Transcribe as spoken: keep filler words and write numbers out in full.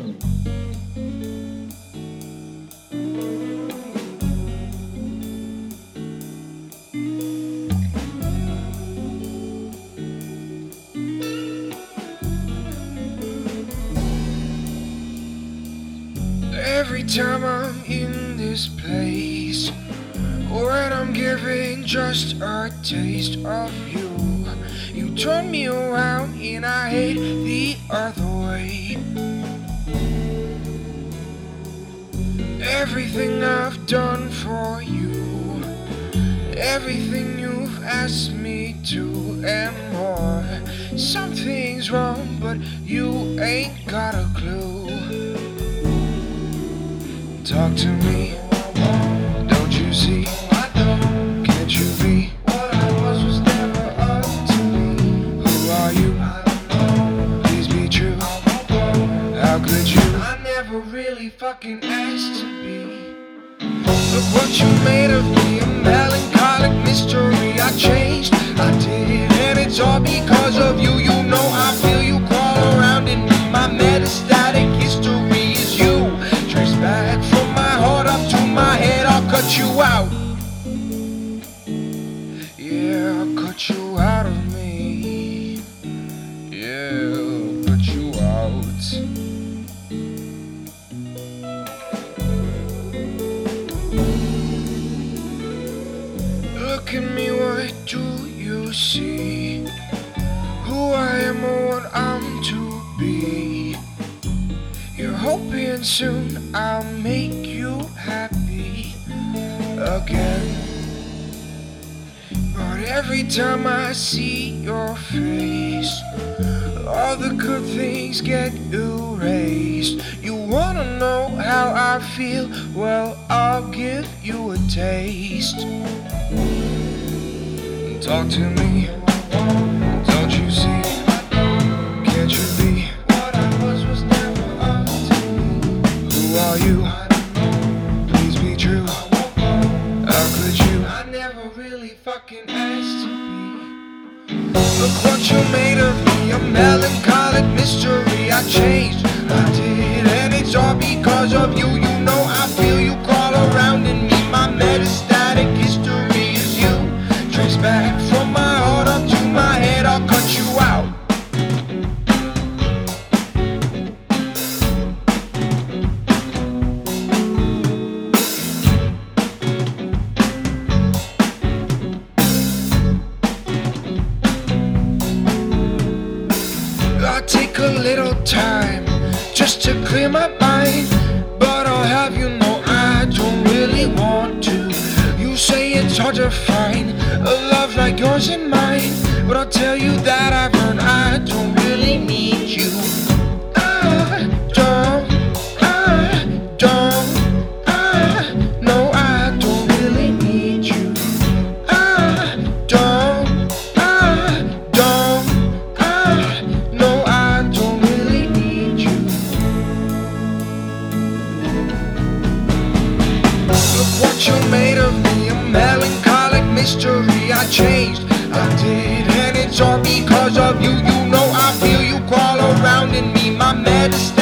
Every time I'm in this place, when I'm giving just a taste of you, you turn me around and I hate the other way. Everything I've done for you, everything you've asked me to and more. Something's wrong, but you ain't got a clue. Talk to me, don't you see? Can't you be? What I was was never up to me. Who are you? Please be true. How could you? I never really fucking asked to be. Look what you made of me, a melancholic mystery. I changed, I did, and it's all because of you. You know I feel you crawl around in me. My metastatic history is you. Trace back from my heart up to my head, I'll cut you out. Yeah, I'll cut you out of me. Yeah, I'll cut you out. Look at me, what do you see? Who I am or what I'm to be. You're hoping soon I'll make you happy again. But every time I see your face, all the good things get erased. You wanna know how I feel? Well, I'll give you a taste. Talk to me, don't you see? Can't you be? What I was was never up to me. Who are you? Please be true. How could you? I never really fucking asked to be. Look what you made of me, a melancholic mystery. I changed, I did, and it's all because of you. You know I feel you crawl around in me. My metastatic history is you. Trace back from my heart up to my head, I'll cut you out. I take a little time just to clear my mind, but I'll have you know I don't really want to. You say it's hard to find a love like yours and mine, but I'll tell you that I've learned I don't really need you. I don't, I don't, I know I don't really need you. I don't, I don't, I know I don't really need you. Look what you made of me, a melancholic mystery. I changed, I did, and it's all because of you. You know I feel you crawl around in me. My medicine